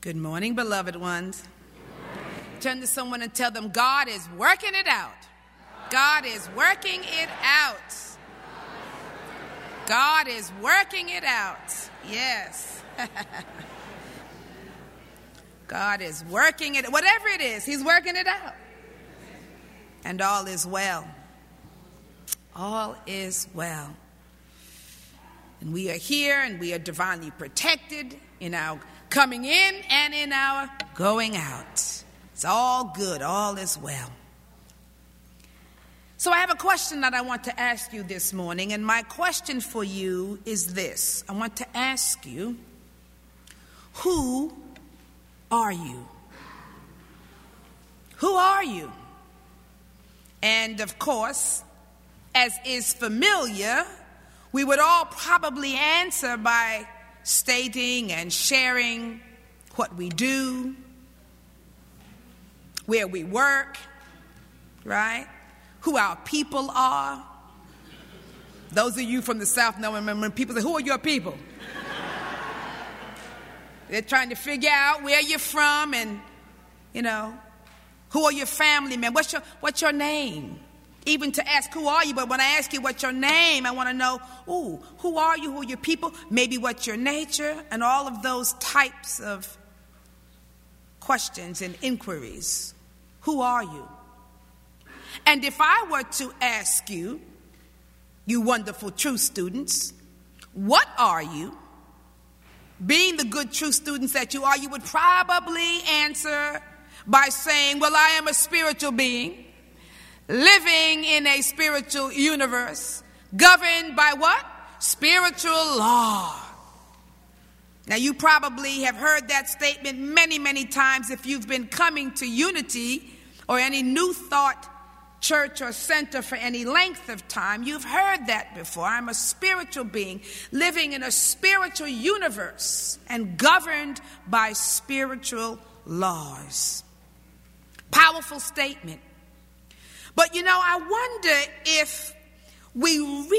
Good morning, beloved ones. Turn to someone and tell them, God is working it out. God is working it out. God is working it out. Yes. God is working it. Whatever it is, he's working it out. And all is well. All is well. And we are here and we are divinely protected in our coming in and in our going out. It's all good. All is well. So I have a question that I want to ask you this morning. And my question for you is this. I want to ask you, who are you? Who are you? And of course, as is familiar, we would all probably answer by stating and sharing what we do, where we work, right? Who our people are. Those of you from the South know when people say, who are your people? They're trying to figure out where you're from and, who are your family members? What's your name? Even to ask, who are you? But when I ask you what's your name, I want to know, who are you? Who are your people? Maybe what's your nature? And all of those types of questions and inquiries. Who are you? And if I were to ask you, you wonderful truth students, what are you? Being the good truth students that you are, you would probably answer by saying, well, I am a spiritual being. Living in a spiritual universe, governed by what? Spiritual law. Now, you probably have heard that statement many, many times if you've been coming to Unity or any New Thought church or center for any length of time. You've heard that before. I'm a spiritual being living in a spiritual universe and governed by spiritual laws. Powerful statement. But I wonder if we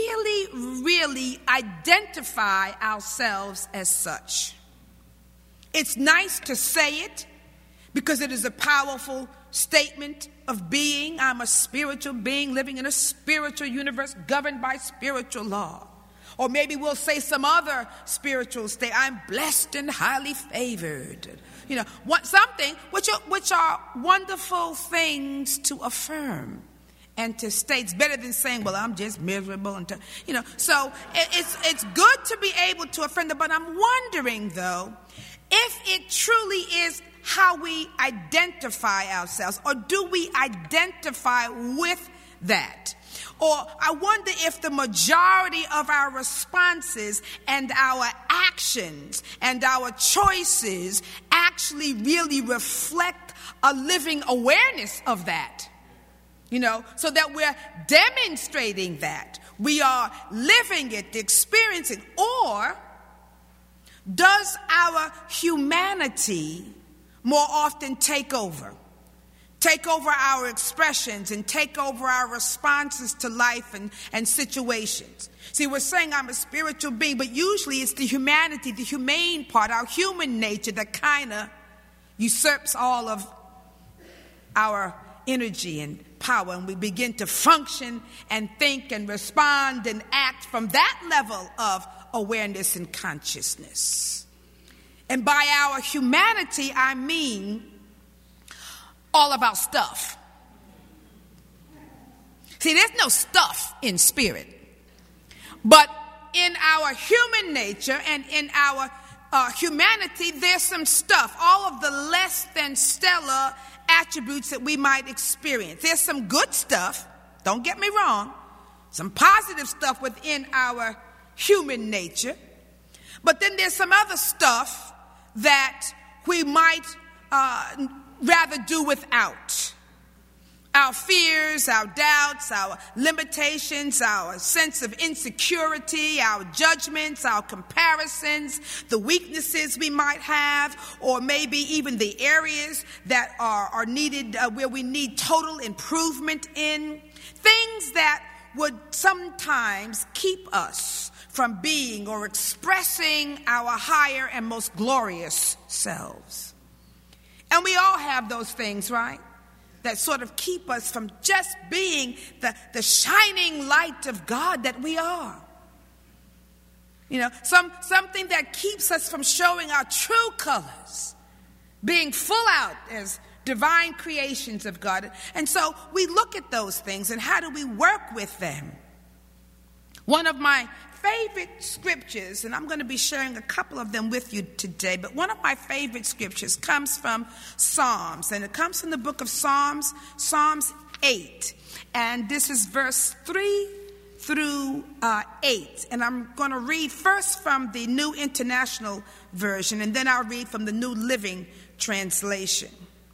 really identify ourselves as such. It's nice to say it because it is a powerful statement of being. I'm a spiritual being living in a spiritual universe governed by spiritual law. Or maybe we'll say some other spiritual state. I'm blessed and highly favored. Something which are wonderful things to affirm and to state. It's better than saying, well, I'm just miserable. So it's good to be able to affirm that. But I'm wondering, though, if it truly is how we identify ourselves, or do we identify with that? Or I wonder if the majority of our responses and our actions and our choices actually really reflect a living awareness of that. So that we're demonstrating that. We are living it, experiencing. Or does our humanity more often take over? Take over our expressions and take over our responses to life and situations. See, we're saying I'm a spiritual being, but usually it's the humanity, the humane part, our human nature that kind of usurps all of our energy and power, and we begin to function and think and respond and act from that level of awareness and consciousness. And by our humanity, I mean all of our stuff. See, there's no stuff in spirit. But in our human nature and in our humanity, there's some stuff. All of the less than stellar attributes that we might experience. There's some good stuff, don't get me wrong, some positive stuff within our human nature. But then there's some other stuff that we might rather do without. Our fears, our doubts, our limitations, our sense of insecurity, our judgments, our comparisons, the weaknesses we might have, or maybe even the areas that are needed, where we need total improvement in. Things that would sometimes keep us from being or expressing our higher and most glorious selves. And we all have those things, right? That sort of keep us from just being the shining light of God that we are. You know, something that keeps us from showing our true colors, being full out as divine creations of God. And so we look at those things, and how do we work with them? One of my favorite scriptures, and I'm going to be sharing a couple of them with you today, but one of my favorite scriptures comes from Psalms, and it comes from the book of Psalms, Psalms 8. And this is verse 3 through 8. And I'm going to read first from the New International Version, and then I'll read from the New Living Translation.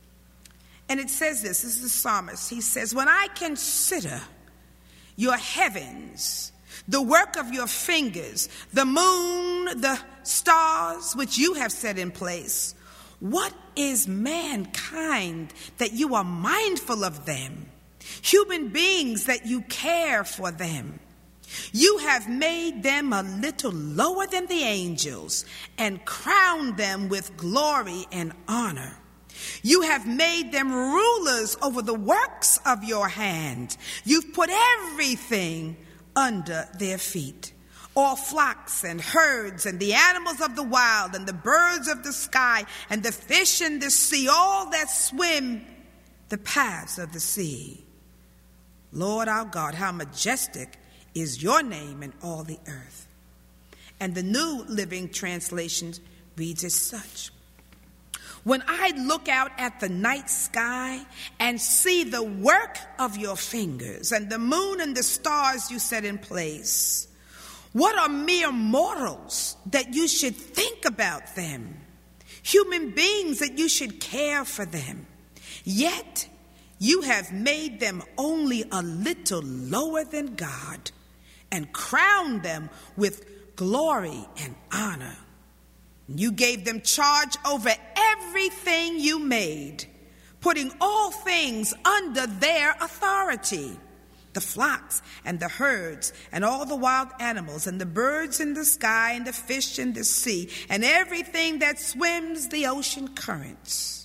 And it says this is the psalmist. He says, "When I consider your heavens, the work of your fingers, the moon, the stars, which you have set in place, what is mankind that you are mindful of them? Human beings that you care for them. You have made them a little lower than the angels and crowned them with glory and honor. You have made them rulers over the works of your hand. You've put everything under their feet, all flocks and herds and the animals of the wild and the birds of the sky and the fish in the sea, all that swim the paths of the sea. Lord our God, how majestic is your name in all the earth." And the New Living Translation reads as such: "When I look out at the night sky and see the work of your fingers and the moon and the stars you set in place, what are mere mortals that you should think about them? Human beings that you should care for them. Yet you have made them only a little lower than God and crowned them with glory and honor. You gave them charge over everything you made, putting all things under their authority, the flocks and the herds and all the wild animals and the birds in the sky and the fish in the sea and everything that swims the ocean currents.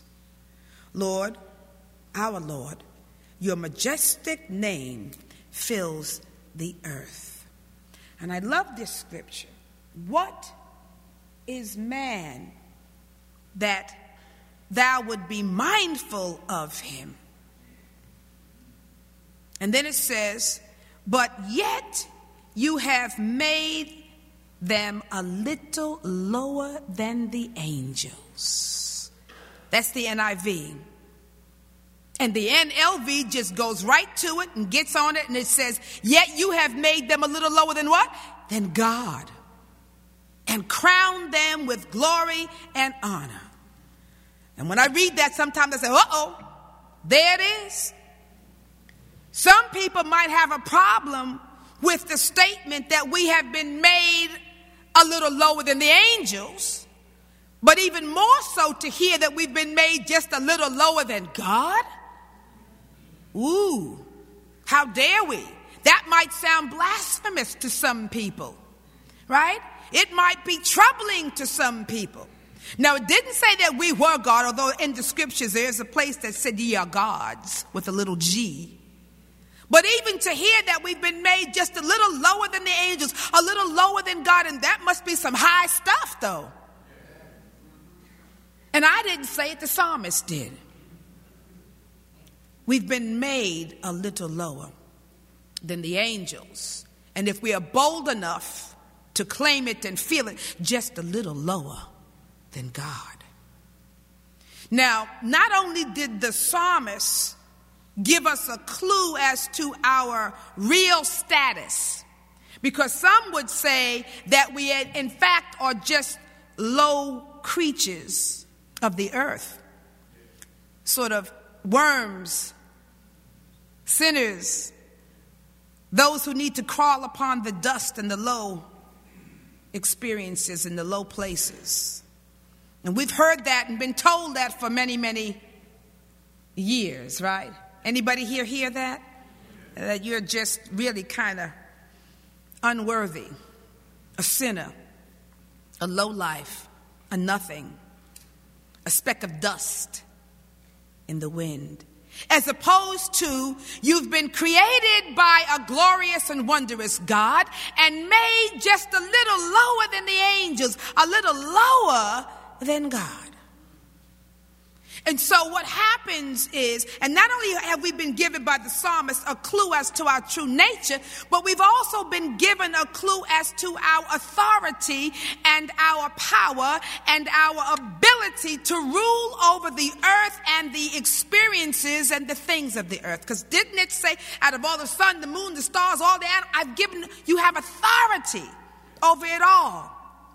Lord, our Lord, your majestic name fills the earth." And I love this scripture. What is man that thou would be mindful of him? And then it says, "But yet you have made them a little lower than the angels." That's the NIV. And the NLV just goes right to it and gets on it, and it says, "Yet you have made them a little lower than what? Than God, and crowned them with glory and honor." And when I read that, sometimes I say, uh-oh, there it is. Some people might have a problem with the statement that we have been made a little lower than the angels, but even more so to hear that we've been made just a little lower than God. Ooh, how dare we? That might sound blasphemous to some people, right? It might be troubling to some people. Now, it didn't say that we were God, although in the scriptures there's a place that said ye are gods with a little g. But even to hear that we've been made just a little lower than the angels, a little lower than God, and that must be some high stuff, though. And I didn't say it, the psalmist did. We've been made a little lower than the angels. And if we are bold enough to claim it and feel it, just a little lower than God. Now, not only did the psalmist give us a clue as to our real status, because some would say that we in fact are just low creatures of the earth, sort of worms, sinners, those who need to crawl upon the dust and the low experiences in the low places. And we've heard that and been told that for many, many years, right? Anybody here hear that? That you're just really kind of unworthy, a sinner, a lowlife, a nothing, a speck of dust in the wind. As opposed to, you've been created by a glorious and wondrous God and made just a little lower than the angels, a little lower than God. And so what happens is, and not only have we been given by the psalmist a clue as to our true nature, but we've also been given a clue as to our authority and our power and our ability to rule over the earth and the experiences and the things of the earth. Because didn't it say, out of all the sun, the moon, the stars, all the animals, I've given you have authority over it all.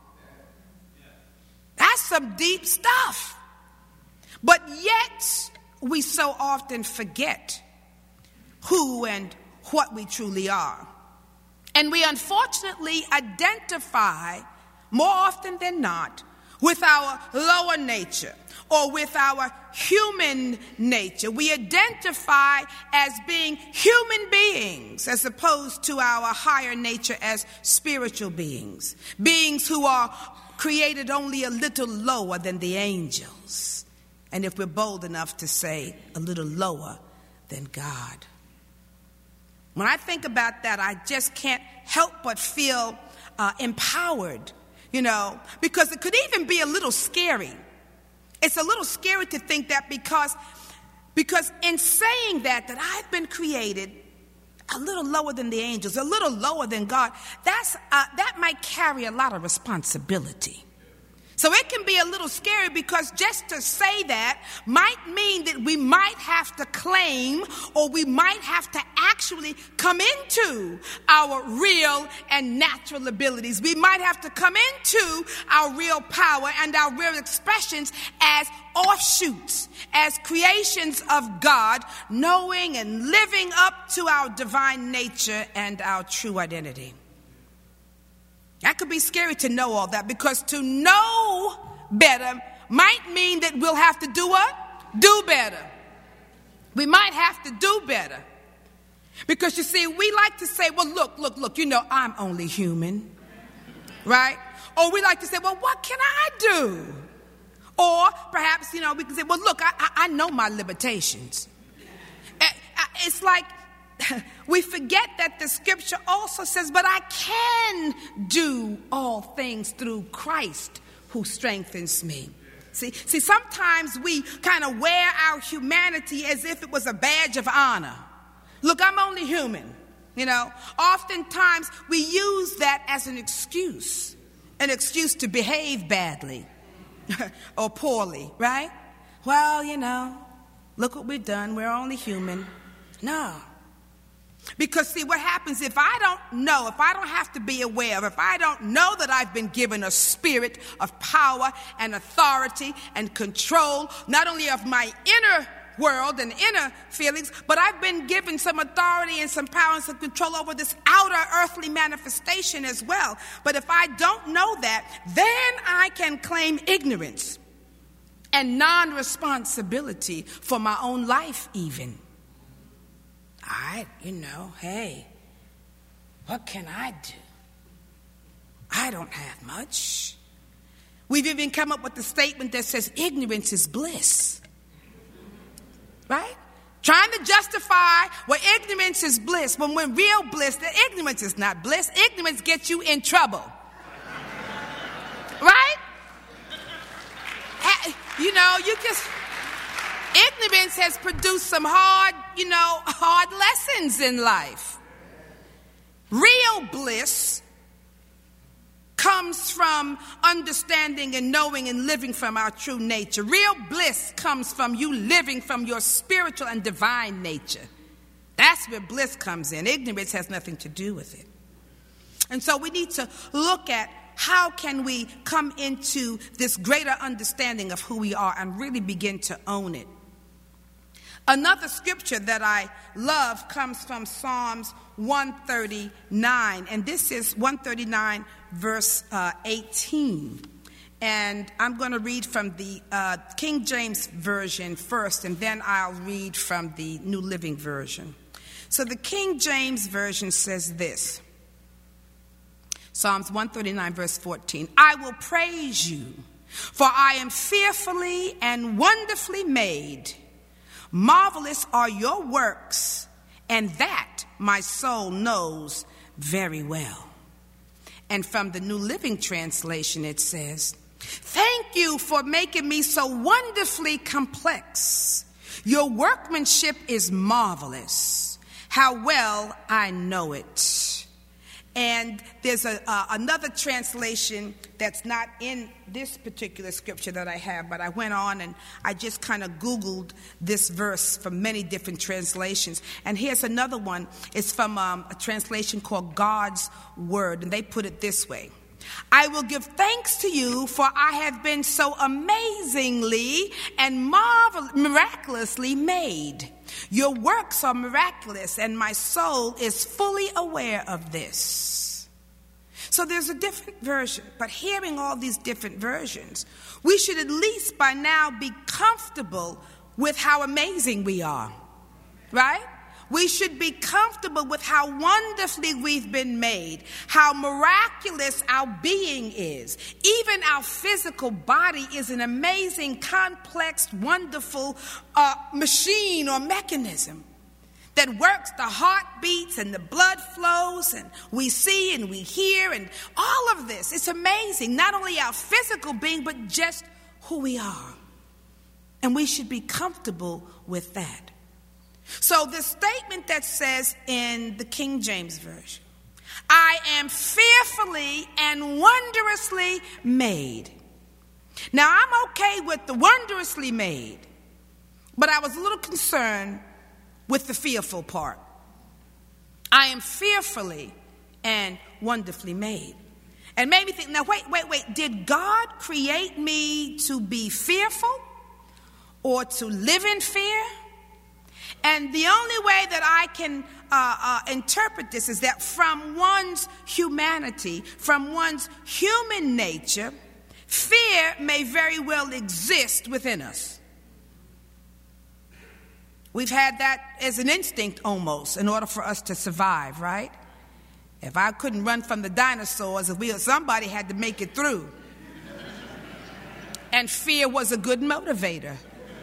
That's some deep stuff. But yet, we so often forget who and what we truly are. And we unfortunately identify, more often than not, with our lower nature or with our human nature. We identify as being human beings as opposed to our higher nature as spiritual beings. Beings who are created only a little lower than the angels. And if we're bold enough to say a little lower than God. When I think about that, I just can't help but feel empowered, because it could even be a little scary. It's a little scary to think that because in saying that I've been created a little lower than the angels, a little lower than God, that might carry a lot of responsibility. So it can be a little scary because just to say that might mean that we might have to claim or we might have to actually come into our real and natural abilities. We might have to come into our real power and our real expressions as offshoots, as creations of God, knowing and living up to our divine nature and our true identity. That could be scary to know all that, because to know better might mean that we'll have to do what? Do better. We might have to do better. Because you see, we like to say, well, look, I'm only human. Right? Or we like to say, well, what can I do? Or perhaps, we can say, well, look, I know my limitations. It's like, we forget that the scripture also says, but I can do all things through Christ who strengthens me. See, sometimes we kind of wear our humanity as if it was a badge of honor. Look, I'm only human. Oftentimes we use that as an excuse to behave badly or poorly, right? Well, look what we've done. We're only human. No. Because see, what happens if I don't know, if I don't have to be aware of, if I don't know that I've been given a spirit of power and authority and control, not only of my inner world and inner feelings, but I've been given some authority and some power and some control over this outer earthly manifestation as well. But if I don't know that, then I can claim ignorance and non-responsibility for my own life even. Hey, what can I do? I don't have much. We've even come up with the statement that says ignorance is bliss. Right? Trying to justify ignorance is bliss, when real bliss, that ignorance is not bliss. Ignorance gets you in trouble. Right? Ignorance has produced some hard lessons in life. Real bliss comes from understanding and knowing and living from our true nature. Real bliss comes from you living from your spiritual and divine nature. That's where bliss comes in. Ignorance has nothing to do with it. And so we need to look at how can we come into this greater understanding of who we are and really begin to own it. Another scripture that I love comes from Psalms 139, and this is 139 verse 18. And I'm going to read from the King James Version first, and then I'll read from the New Living Version. So the King James Version says this, Psalms 139 verse 14, I will praise you, for I am fearfully and wonderfully made. Marvelous are your works, and that my soul knows very well. And from the New Living Translation, it says, thank you for making me so wonderfully complex. Your workmanship is marvelous. How well I know it. And there's another translation that's not in this particular scripture that I have, but I went on and I just kind of Googled this verse from many different translations. And here's another one. It's from a translation called God's Word, and they put it this way. I will give thanks to you, for I have been so amazingly and miraculously made. Your works are miraculous, and my soul is fully aware of this. So there's a different version, but hearing all these different versions, we should at least by now be comfortable with how amazing we are, right? We should be comfortable with how wonderfully we've been made, how miraculous our being is. Even our physical body is an amazing, complex, wonderful machine or mechanism that works. The heart beats and the blood flows and we see and we hear and all of this. It's amazing. Not only our physical being, but just who we are. And we should be comfortable with that. So the statement that says in the King James Version, I am fearfully and wondrously made. Now, I'm okay with the wondrously made, but I was a little concerned with the fearful part. I am fearfully and wonderfully made. And made me think, now wait, did God create me to be fearful or to live in fear? And the only way that I can interpret this is that from one's humanity, from one's human nature, fear may very well exist within us. We've had that as an instinct almost in order for us to survive, right? If I couldn't run from the dinosaurs, somebody had to make it through. And fear was a good motivator.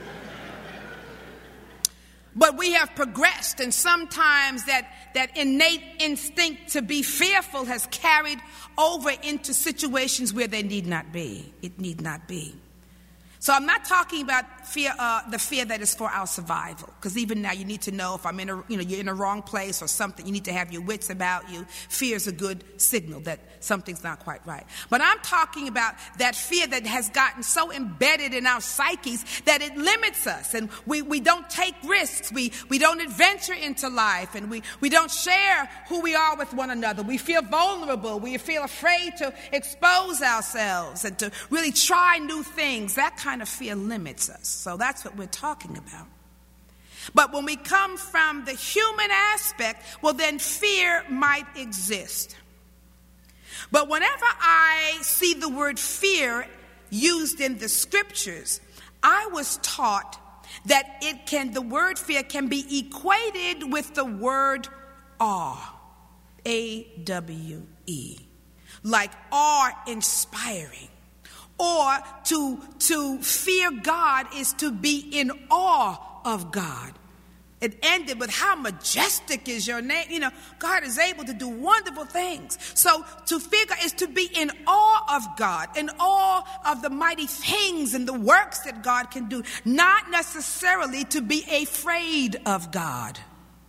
But we have progressed, and sometimes that innate instinct to be fearful has carried over into situations where they need not be. It need not be. So I'm not talking about fear, the fear that is for our survival, because even now you need to know if you're in a wrong place or something. You need to have your wits about you. Fear is a good signal that something's not quite right. But I'm talking about that fear that has gotten so embedded in our psyches that it limits us, and we don't take risks. We don't adventure into life, and we don't share who we are with one another. We feel vulnerable. We feel afraid to expose ourselves and to really try new things. That kind of fear limits us. So that's what we're talking about. But when we come from the human aspect, well, then fear might exist. But whenever I see the word fear used in the scriptures, I was taught that the word fear can be equated with the word awe, A-W-E, like awe-inspiring. Or to fear God is to be in awe of God. It ended with how majestic is your name. God is able to do wonderful things. So to fear God is to be in awe of God, in awe of the mighty things and the works that God can do, not necessarily to be afraid of God.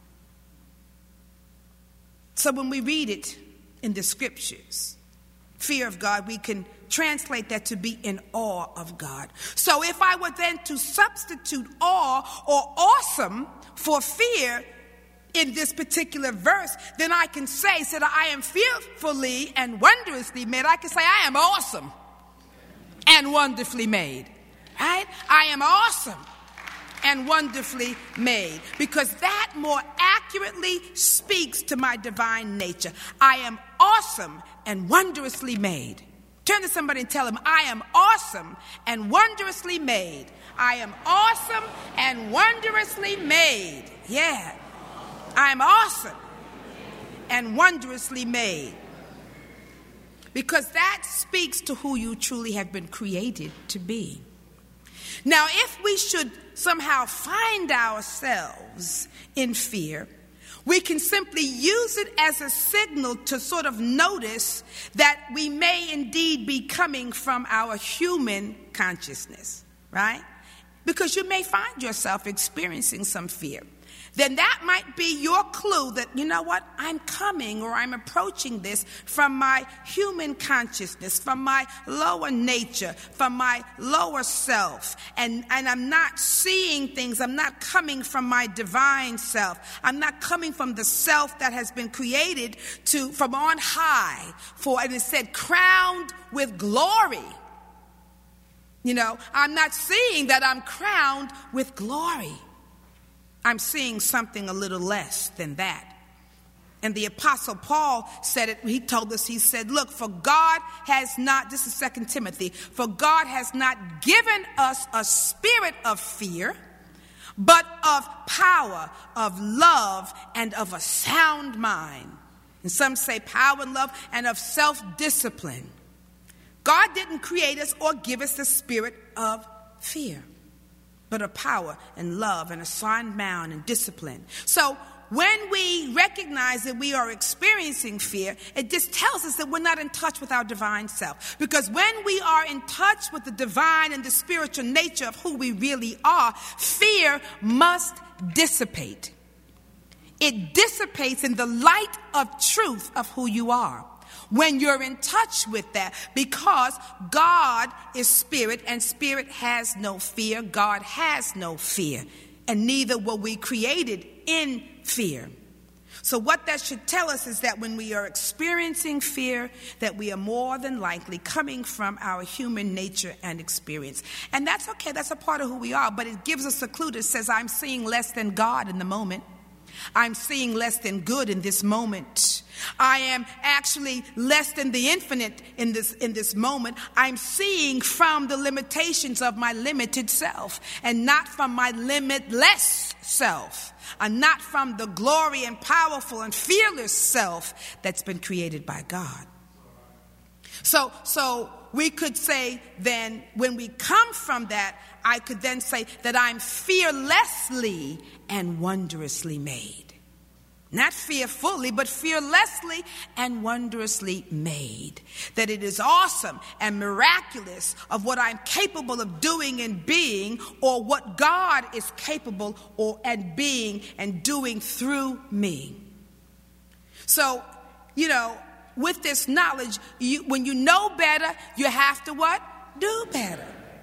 So when we read it in the scriptures, fear of God, we can translate that to be in awe of God. So if I were then to substitute awe or awesome for fear in this particular verse, then I can say, so that I am fearfully and wondrously made. I can say I am awesome and wonderfully made. Right? I am awesome and wonderfully made, because that more accurately speaks to my divine nature. I am awesome and wondrously made. Turn to somebody and tell them, I am awesome and wondrously made. I am awesome and wondrously made. Yeah. I am awesome and wondrously made. Because that speaks to who you truly have been created to be. Now, if we should somehow find ourselves in fear, we can simply use it as a signal to sort of notice that we may indeed be coming from our human consciousness, right? Because you may find yourself experiencing some fear. Then that might be your clue that, you know what, I'm coming or I'm approaching this from my human consciousness, from my lower nature, from my lower self. And I'm not seeing things. I'm not coming from my divine self. I'm not coming from the self that has been created from on high. And it said, crowned with glory. You know, I'm not seeing that I'm crowned with glory. I'm seeing something a little less than that. And the Apostle Paul said it, he told us, he said, look, for God has not, this is 2 Timothy, for God has not given us a spirit of fear, but of power, of love, and of a sound mind. And some say power and love and of self-discipline. God didn't create us or give us the spirit of fear, but of power and love and a sound mind and discipline. So when we recognize that we are experiencing fear, it just tells us that we're not in touch with our divine self. Because when we are in touch with the divine and the spiritual nature of who we really are, fear must dissipate. It dissipates in the light of truth of who you are. When you're in touch with that, because God is spirit and spirit has no fear, God has no fear, and neither were we created in fear. So what that should tell us is that when we are experiencing fear, that we are more than likely coming from our human nature and experience. And that's okay, that's a part of who we are, but it gives us a clue that says, I'm seeing less than God in the moment. I'm seeing less than good in this moment. I am actually less than the infinite in this moment. I'm seeing from the limitations of my limited self and not from my limitless self, and not from the glory and powerful and fearless self that's been created by God. So we could say then, when we come from that, I could then say that I'm fearlessly and wondrously made. Not fearfully, but fearlessly and wondrously made. That it is awesome and miraculous of what I'm capable of doing and being, or what God is capable and being and doing through me. So, with this knowledge, when you know better, you have to what? Do better.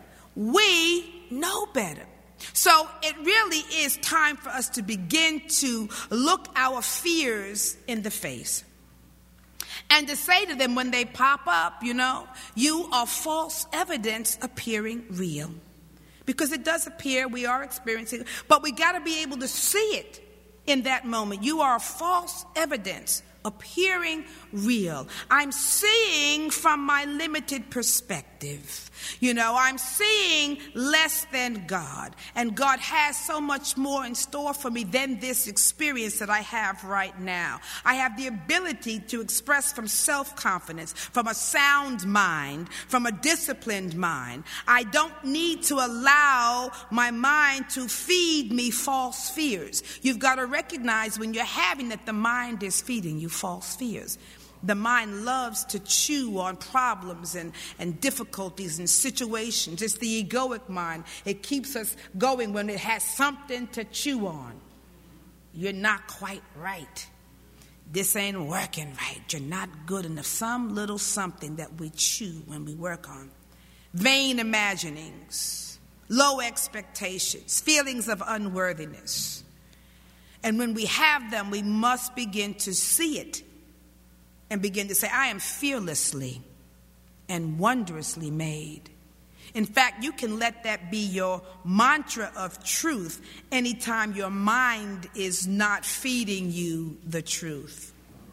We know better. So it really is time for us to begin to look our fears in the face. And to say to them when they pop up, you are false evidence appearing real. Because it does appear, we are experiencing it, but we got to be able to see it in that moment. You are false evidence appearing real. I'm seeing from my limited perspective. I'm seeing less than God. And God has so much more in store for me than this experience that I have right now. I have the ability to express from self-confidence, from a sound mind, from a disciplined mind. I don't need to allow my mind to feed me false fears. You've got to recognize when you're having that the mind is feeding you false fears. The mind loves to chew on problems and difficulties and situations. It's the egoic mind. It keeps us going when it has something to chew on. You're not quite right. This ain't working right. You're not good enough. Some little something that we chew when we work on. Vain imaginings, low expectations, feelings of unworthiness. And when we have them, we must begin to see it and begin to say, I am fearlessly and wondrously made. In fact, you can let that be your mantra of truth anytime your mind is not feeding you the truth.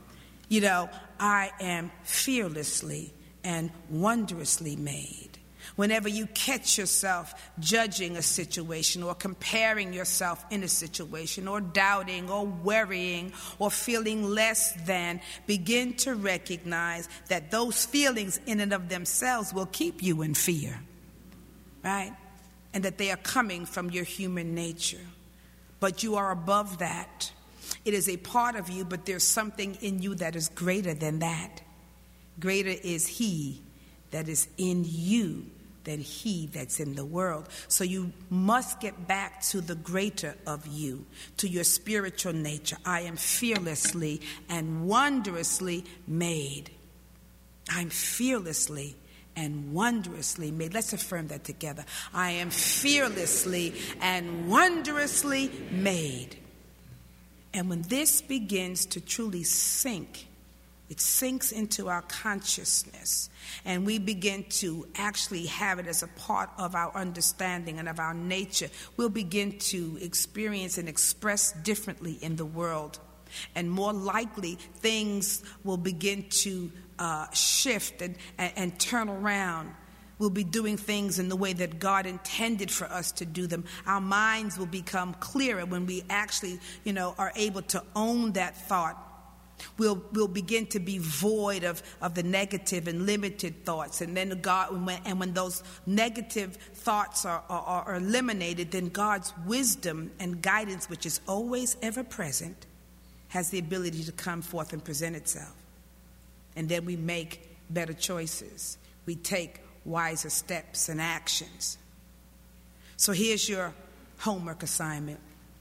I am fearlessly and wondrously made. Whenever you catch yourself judging a situation or comparing yourself in a situation or doubting or worrying or feeling less than, begin to recognize that those feelings in and of themselves will keep you in fear, right? and that they are coming from your human nature. But you are above that. It is a part of you, but there's something in you that is greater than that. Greater is He that is in you than he that's in the world. So you must get back to the greater of you, to your spiritual nature. I am fearlessly and wondrously made. I'm fearlessly and wondrously made. Let's affirm that together. I am fearlessly and wondrously made. And when this begins to truly sink, it sinks into our consciousness, and we begin to actually have it as a part of our understanding and of our nature, we'll begin to experience and express differently in the world. And more likely, things will begin to shift and turn around. We'll be doing things in the way that God intended for us to do them. Our minds will become clearer when we actually, are able to own that thought. We'll begin to be void of the negative and limited thoughts. And then when those negative thoughts are eliminated, then God's wisdom and guidance, which is always ever present, has the ability to come forth and present itself. And then we make better choices. We take wiser steps and actions. So here's your homework assignment.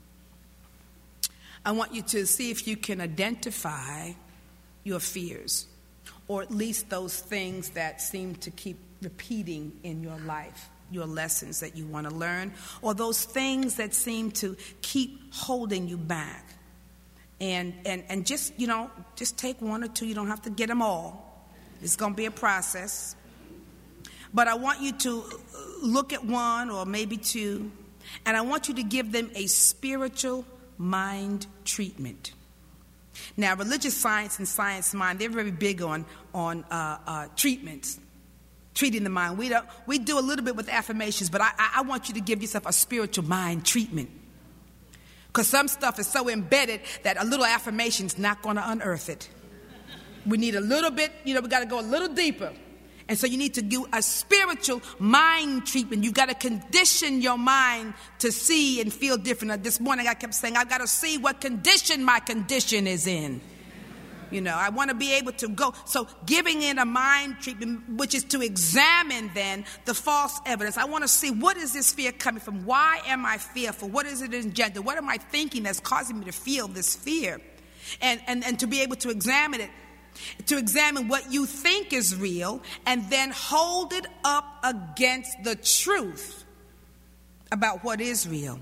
I want you to see if you can identify your fears, or at least those things that seem to keep repeating in your life, your lessons that you want to learn, or those things that seem to keep holding you back. And just take one or two. You don't have to get them all. It's going to be a process. But I want you to look at one or maybe two, and I want you to give them a spiritual mind treatment. Now, religious science and science mind, they're very big on treatments, treating the mind. We do a little bit with affirmations, but I want you to give yourself a spiritual mind treatment, because some stuff is so embedded that a little affirmation's not going to unearth it. We need a little bit, we got to go a little deeper. And so you need to do a spiritual mind treatment. You've got to condition your mind to see and feel different. This morning I kept saying, I've got to see what condition my condition is in. I want to be able to go. So giving it a mind treatment, which is to examine then the false evidence. I want to see, what is this fear coming from? Why am I fearful? What is it engendered? What am I thinking that's causing me to feel this fear? And to be able to examine it. To examine what you think is real and then hold it up against the truth about what is real.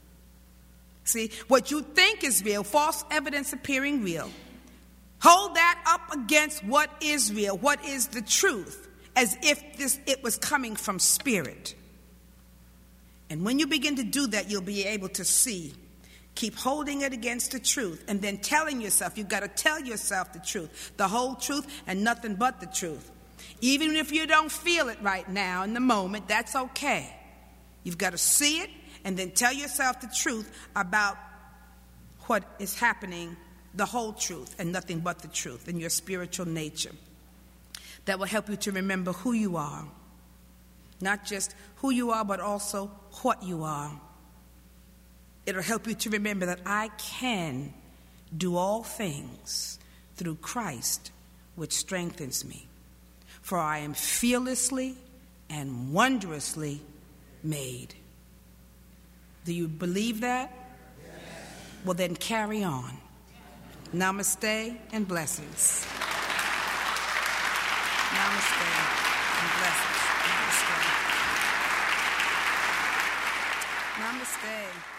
See, what you think is real, false evidence appearing real. Hold that up against what is real, what is the truth, as if it was coming from spirit. And when you begin to do that, you'll be able to see. Keep holding it against the truth and then telling yourself, you've got to tell yourself the truth, the whole truth and nothing but the truth. Even if you don't feel it right now in the moment, that's okay. You've got to see it and then tell yourself the truth about what is happening, the whole truth and nothing but the truth in your spiritual nature. That will help you to remember who you are. Not just who you are, but also what you are. It'll help you to remember that I can do all things through Christ, which strengthens me. For I am fearlessly and wondrously made. Do you believe that? Yes. Well, then carry on. Namaste and blessings. Namaste and blessings. Namaste. Namaste.